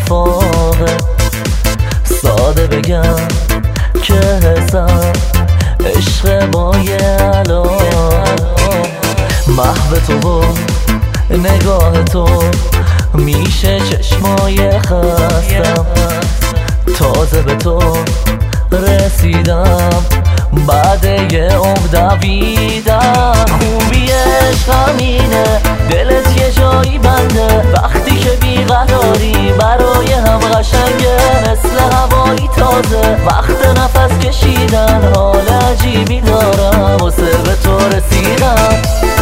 اتفاقه. ساده بگم که حسم عشق با یه علاقه. محو تو و نگاه تو میشه چشمای خستم. تازه به تو رسیدم بعد یه عمر دویدم. خوبی عشق همینه، دلت یه جایی بنده. وقتی که بیقراری برای هم قشنگه، مثل هوایی تازه وقت نفس کشیدن. حال عجیبی دارم واسه به تو رسیدم.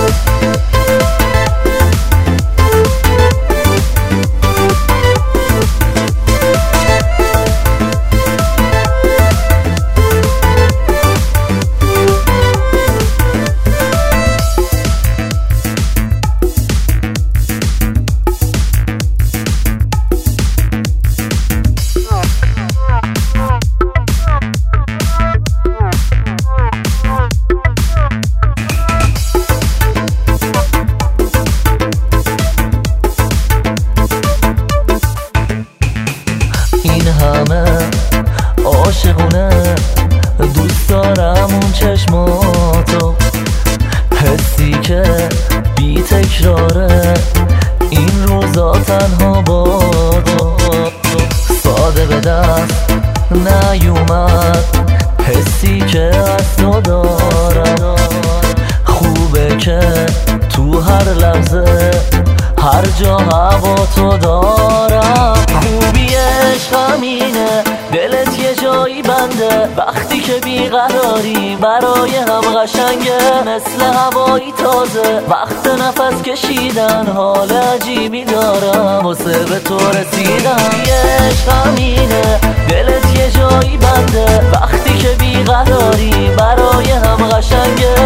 این همه عاشقونه، دوست دارم اون چشماتو. حسی که بی تکراره این روزا تنها با تو. ساده به دست نیومد حسی که از تو دارم. خوبه که تو هر لحظه هر جا هوا تو دارم. خوبی عشق همینه، دلت یه جایی بنده. وقتی که بیقراری برای هم قشنگه، مثل هوایی تازه وقت نفس کشیدن. حال عجیبی دارم واسه به تو رسیدم. یه عشق همینه، دلت یه جایی بنده. وقتی که بیقراری برای هم قشنگه،